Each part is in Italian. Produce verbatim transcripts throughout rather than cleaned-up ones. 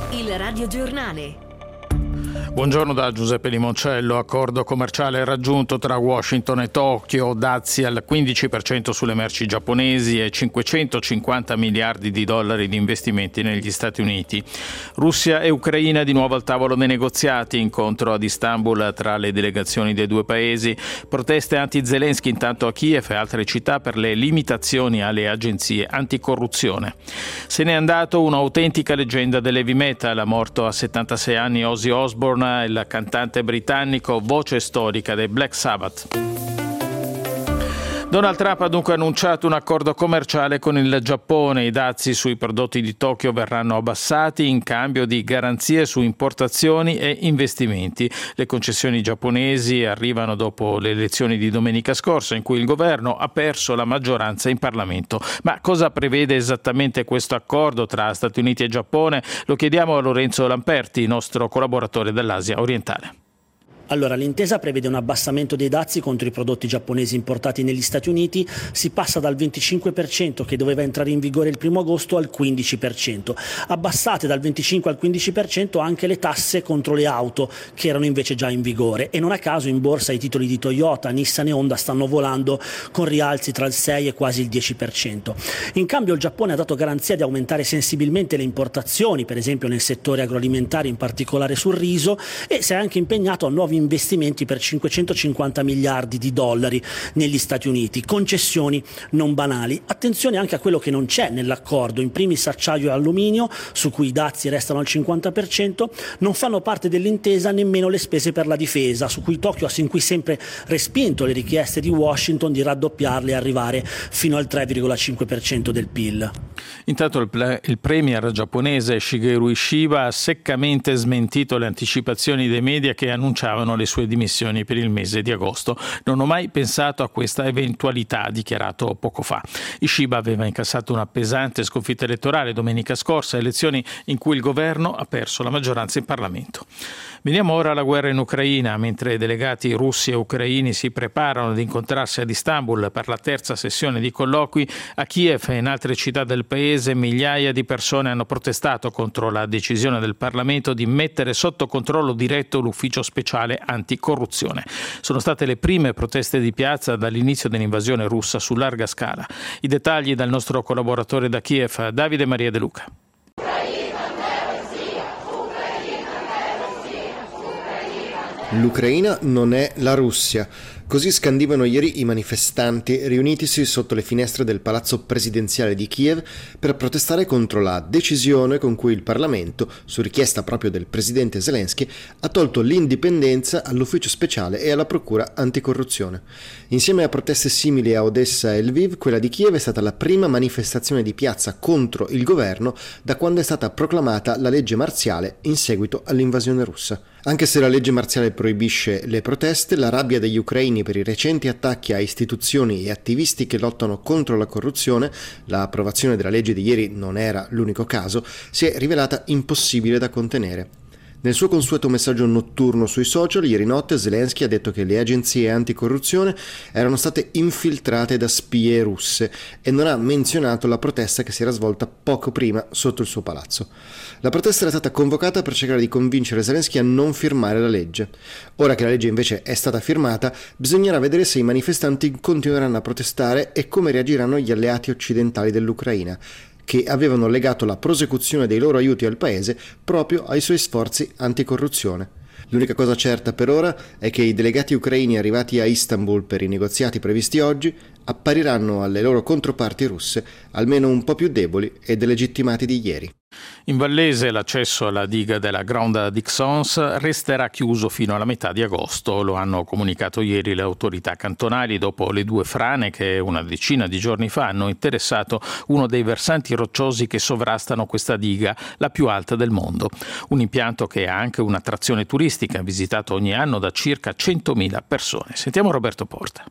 Il radiogiornale. Buongiorno da Giuseppe Limoncello. Accordo commerciale raggiunto tra Washington e Tokyo, dazi al quindici per cento sulle merci giapponesi e cinquecentocinquanta miliardi di dollari di investimenti negli Stati Uniti. Russia e Ucraina di nuovo al tavolo dei negoziati, incontro ad Istanbul tra le delegazioni dei due paesi, proteste anti-Zelensky intanto a Kiev e altre città per le limitazioni alle agenzie anticorruzione. Se n'è andato un'autentica leggenda dell'heavy metal, morto a settantasei anni Ozzy Osbourne, il cantante britannico, voce storica dei Black Sabbath. Donald Trump ha dunque annunciato un accordo commerciale con il Giappone. I dazi sui prodotti di Tokyo verranno abbassati in cambio di garanzie su importazioni e investimenti. Le concessioni giapponesi arrivano dopo le elezioni di domenica scorsa, in cui il governo ha perso la maggioranza in Parlamento. Ma cosa prevede esattamente questo accordo tra Stati Uniti e Giappone? Lo chiediamo a Lorenzo Lamperti, nostro collaboratore dell'Asia orientale. Allora, l'intesa prevede un abbassamento dei dazi contro i prodotti giapponesi importati negli Stati Uniti. Si passa dal venticinque per cento che doveva entrare in vigore il primo agosto al quindici per cento. Abbassate dal venticinque al quindici per cento anche le tasse contro le auto, che erano invece già in vigore. E non a caso in borsa i titoli di Toyota, Nissan e Honda stanno volando con rialzi tra il sei e quasi il dieci per cento. In cambio il Giappone ha dato garanzia di aumentare sensibilmente le importazioni, per esempio nel settore agroalimentare, in particolare sul riso, e si è anche impegnato a nuovi investimenti per cinquecentocinquanta miliardi di dollari negli Stati Uniti, concessioni non banali. Attenzione anche a quello che non c'è nell'accordo, in primis acciaio e alluminio, su cui i dazi restano al cinquanta per cento, non fanno parte dell'intesa nemmeno le spese per la difesa, su cui Tokyo ha sin qui sempre respinto le richieste di Washington di raddoppiarle e arrivare fino al tre virgola cinque per cento del P I L. Intanto il, ple- il premier giapponese Shigeru Ishiba ha seccamente smentito le anticipazioni dei media che annunciavano le sue dimissioni per il mese di agosto. Non ho mai pensato a questa eventualità, ha dichiarato poco fa. Ishiba aveva incassato una pesante sconfitta elettorale domenica scorsa, elezioni in cui il governo ha perso la maggioranza in Parlamento. Veniamo ora alla guerra in Ucraina. Mentre delegati russi e ucraini si preparano ad incontrarsi ad Istanbul per la terza sessione di colloqui, a Kiev e in altre città del paese migliaia di persone hanno protestato contro la decisione del Parlamento di mettere sotto controllo diretto l'ufficio speciale anticorruzione. Sono state le prime proteste di piazza dall'inizio dell'invasione russa su larga scala. I dettagli dal nostro collaboratore da Kiev, Davide Maria De Luca. L'Ucraina non è la Russia. Così scandivano ieri i manifestanti riunitisi sotto le finestre del palazzo presidenziale di Kiev per protestare contro la decisione con cui il Parlamento, su richiesta proprio del presidente Zelensky, ha tolto l'indipendenza all'ufficio speciale e alla procura anticorruzione. Insieme a proteste simili a Odessa e Lviv, quella di Kiev è stata la prima manifestazione di piazza contro il governo da quando è stata proclamata la legge marziale in seguito all'invasione russa. Anche se la legge marziale proibisce le proteste, la rabbia degli ucraini per i recenti attacchi a istituzioni e attivisti che lottano contro la corruzione, l'approvazione della legge di ieri non era l'unico caso, si è rivelata impossibile da contenere. Nel suo consueto messaggio notturno sui social, ieri notte Zelensky ha detto che le agenzie anticorruzione erano state infiltrate da spie russe e non ha menzionato la protesta che si era svolta poco prima sotto il suo palazzo. La protesta era stata convocata per cercare di convincere Zelensky a non firmare la legge. Ora che la legge invece è stata firmata, bisognerà vedere se i manifestanti continueranno a protestare e come reagiranno gli alleati occidentali dell'Ucraina, che avevano legato la prosecuzione dei loro aiuti al paese proprio ai suoi sforzi anticorruzione. L'unica cosa certa per ora è che i delegati ucraini arrivati a Istanbul per i negoziati previsti oggi appariranno alle loro controparti russe almeno un po' più deboli e delegittimati di ieri. In Vallese l'accesso alla diga della Grande Dixence resterà chiuso fino alla metà di agosto. Lo hanno comunicato ieri le autorità cantonali dopo le due frane che una decina di giorni fa hanno interessato uno dei versanti rocciosi che sovrastano questa diga, la più alta del mondo. Un impianto che ha anche un'attrazione turistica visitato ogni anno da circa centomila persone. Sentiamo Roberto Porta.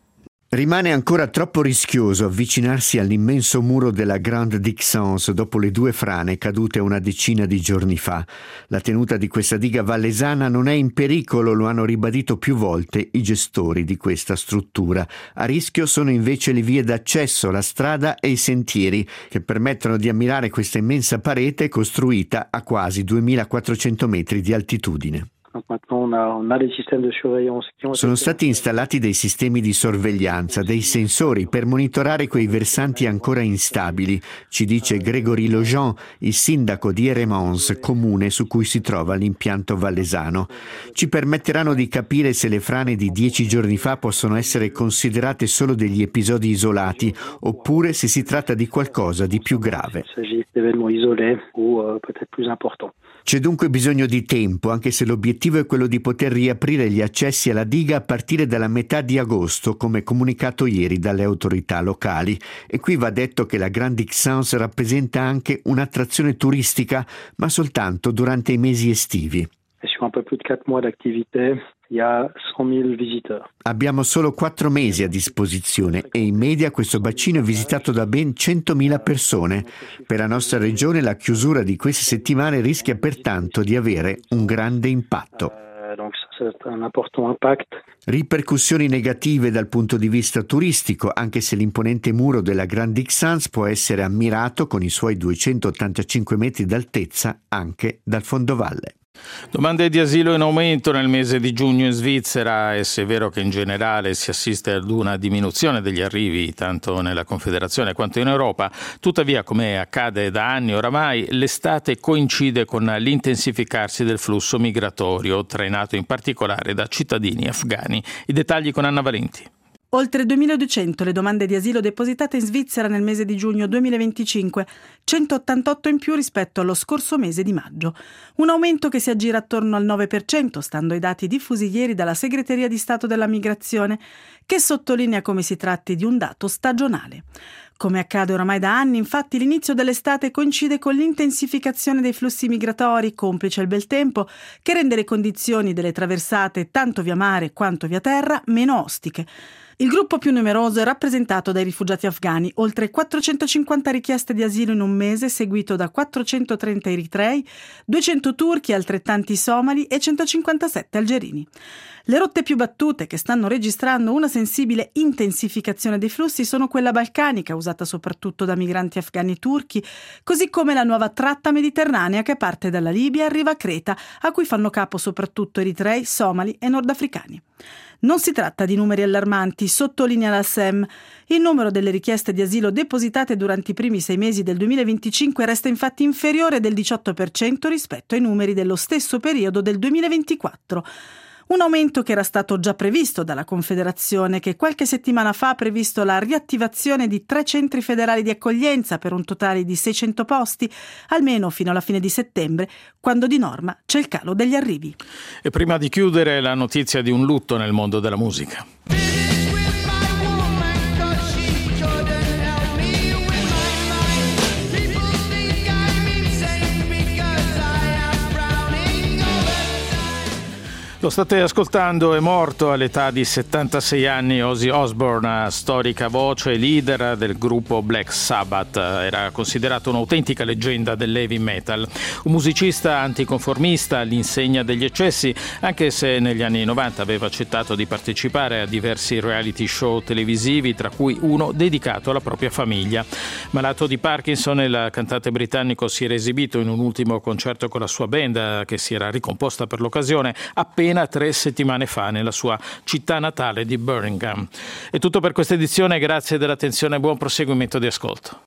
Rimane ancora troppo rischioso avvicinarsi all'immenso muro della Grande Dixence dopo le due frane cadute una decina di giorni fa. La tenuta di questa diga vallesana non è in pericolo, lo hanno ribadito più volte i gestori di questa struttura. A rischio sono invece le vie d'accesso, la strada e i sentieri che permettono di ammirare questa immensa parete costruita a quasi duemilaquattrocento metri di altitudine. Sono stati installati dei sistemi di sorveglianza, dei sensori per monitorare quei versanti ancora instabili, ci dice Grégory Lejean, il sindaco di Eremons, comune su cui si trova l'impianto vallesano. Ci permetteranno di capire se le frane di dieci giorni fa possono essere considerate solo degli episodi isolati oppure se si tratta di qualcosa di più grave. C'è dunque bisogno di tempo, anche se l'obiettivo è quello di poter riaprire gli accessi alla diga a partire dalla metà di agosto, come comunicato ieri dalle autorità locali. E qui va detto che la Grande Dixence rappresenta anche un'attrazione turistica, ma soltanto durante i mesi estivi. Sur un peu plus de quatre mois d'activité, il y a centomila visiteurs. Abbiamo solo quattro mesi a disposizione e in media questo bacino è visitato da ben centomila persone. Per la nostra regione la chiusura di queste settimane rischia pertanto di avere un grande impatto. Ripercussioni negative dal punto di vista turistico, anche se l'imponente muro della Grande Dixence può essere ammirato con i suoi duecentottantacinque metri d'altezza anche dal fondovalle. Domande di asilo in aumento nel mese di giugno in Svizzera e se è vero che in generale si assiste ad una diminuzione degli arrivi tanto nella Confederazione quanto in Europa, tuttavia come accade da anni oramai l'estate coincide con l'intensificarsi del flusso migratorio trainato in particolare da cittadini afghani. I dettagli con Anna Valenti. Oltre duemiladuecento le domande di asilo depositate in Svizzera nel mese di giugno duemilaventicinque, centottantotto in più rispetto allo scorso mese di maggio. Un aumento che si aggira attorno al nove per cento, stando ai dati diffusi ieri dalla Segreteria di Stato della Migrazione, che sottolinea come si tratti di un dato stagionale. Come accade oramai da anni, infatti, l'inizio dell'estate coincide con l'intensificazione dei flussi migratori, complice il bel tempo, che rende le condizioni delle traversate, tanto via mare quanto via terra, meno ostiche. Il gruppo più numeroso è rappresentato dai rifugiati afghani, oltre quattrocentocinquanta richieste di asilo in un mese, seguito da quattrocentotrenta eritrei, duecento turchi, altrettanti somali e centocinquantasette algerini. Le rotte più battute, che stanno registrando una sensibile intensificazione dei flussi, sono quella balcanica, usata soprattutto da migranti afghani e turchi, così come la nuova tratta mediterranea che parte dalla Libia e arriva a Creta, a cui fanno capo soprattutto eritrei, somali e nordafricani. Non si tratta di numeri allarmanti, sottolinea la S E M. Il numero delle richieste di asilo depositate durante i primi sei mesi del duemilaventicinque resta infatti inferiore del diciotto per cento rispetto ai numeri dello stesso periodo del duemilaventiquattro. Un aumento che era stato già previsto dalla Confederazione, che qualche settimana fa ha previsto la riattivazione di tre centri federali di accoglienza per un totale di seicento posti, almeno fino alla fine di settembre, quando di norma c'è il calo degli arrivi. E prima di chiudere, la notizia di un lutto nel mondo della musica. Lo state ascoltando, è morto all'età di settantasei anni Ozzy Osbourne, storica voce e leader del gruppo Black Sabbath. Era considerato un'autentica leggenda dell'heavy metal. Un musicista anticonformista all'insegna degli eccessi, anche se negli anni novanta aveva accettato di partecipare a diversi reality show televisivi, tra cui uno dedicato alla propria famiglia. Malato di Parkinson, il cantante britannico si era esibito in un ultimo concerto con la sua band, che si era ricomposta per l'occasione, appena tre settimane fa nella sua città natale di Birmingham. È tutto per questa edizione, grazie dell'attenzione e buon proseguimento di ascolto.